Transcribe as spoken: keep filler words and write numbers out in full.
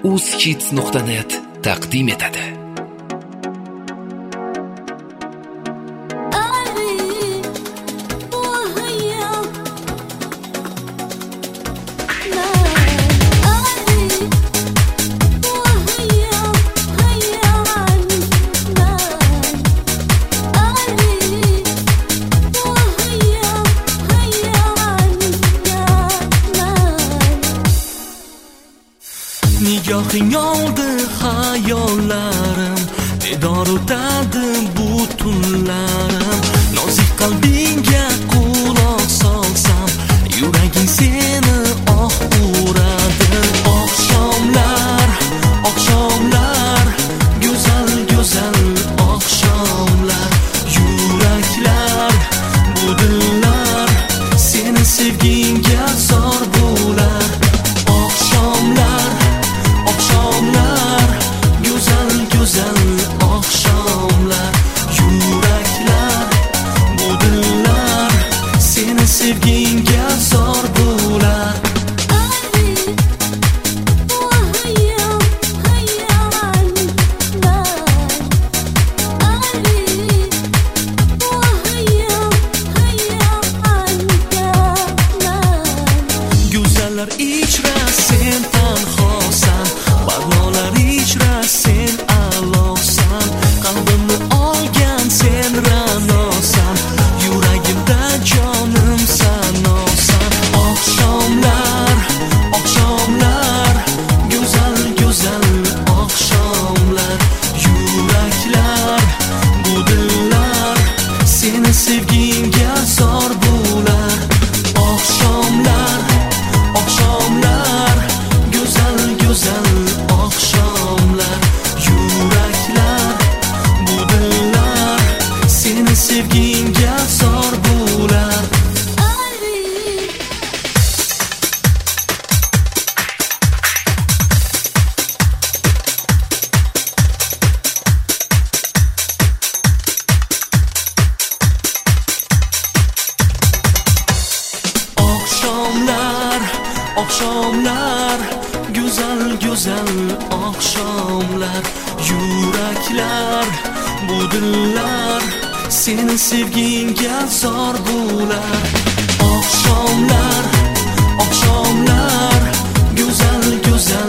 uzkids nuqta net taqdim etadi. Nigohing oldi hayollarim, bedor o'tadi bu tunlarim. Nozik qalbingga quloq solsam, yuraging seni oh uradi. Oqshomlar, oqshomlar, go'zal go'zal oqshomlar. Yuraklar, bu dillar seni sevgingga zor bo'lar. Oqshomlar, oqshomlar, go'zal go'zal oqshomlar. Yuraklar, bu dillar seni sevgingga zor bo'lar. Go'zallar ichra sen tanhosan, barnolar ichra sen aloqsan. Qalbimni olgan sen ra'nosan, yuragimda jonim sanosan. Oqshomlar, oqshomlar, go'zal go'zal oqshomlar. Yuraklar, bu dillar seni sevgingga zor bo'lar. Oqshomlar, oqshomlar, go'zal go'zal oqshomlar. Yuraklar, bu dillar seni sevgingga zor bo'lar. Oqshomlar, oqshomlar, go'zal go'zal oqshomlar. Yuraklar, bu dillar seni sevgingga zor bo'lar. Oqshomlar, oqshomlar, go'zal go'zal